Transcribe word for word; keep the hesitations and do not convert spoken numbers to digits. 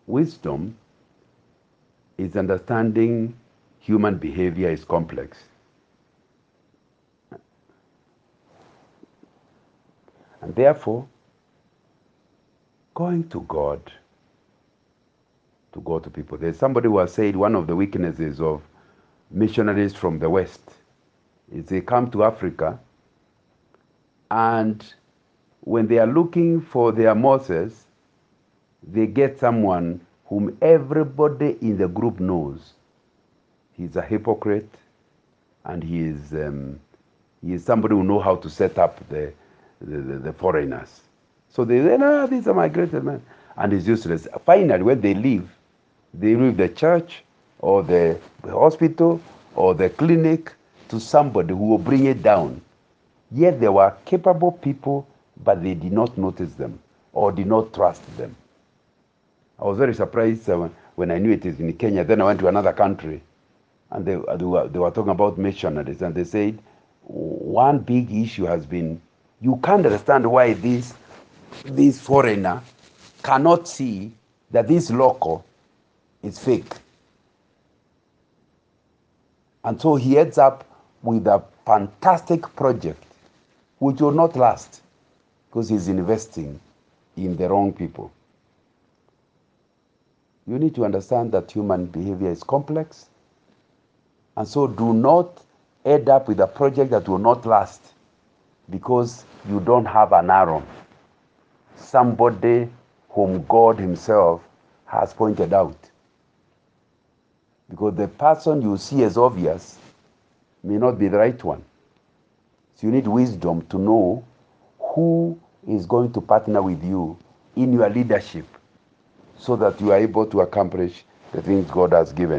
Wisdom is understanding human behavior is complex. And therefore, going to God, to go to people. There's somebody who has said one of the weaknesses of missionaries from the West is they come to Africa, and when they are looking for their Moses, they get someone whom everybody in the group knows. He's a hypocrite, and he is, um, he is somebody who knows how to set up the, the, the, the foreigners. So they say, no, these are migrated men. And it's useless. Finally, when they leave, they leave the church or the hospital or the clinic to somebody who will bring it down. Yet they were capable people, but they did not notice them or did not trust them. I was very surprised uh, when I knew it is in Kenya. Then I went to another country, and they, they, were, they were talking about missionaries, and they said one big issue has been you can't understand why this, this foreigner cannot see that this local is fake. And so he ends up with a fantastic project which will not last because he's investing in the wrong people. You need to understand that human behavior is complex, and so do not end up with a project that will not last because you don't have an Aaron, somebody whom God himself has pointed out. Because the person you see as obvious may not be the right one. So you need wisdom to know who is going to partner with you in your leadership so that you are able to accomplish the things God has given.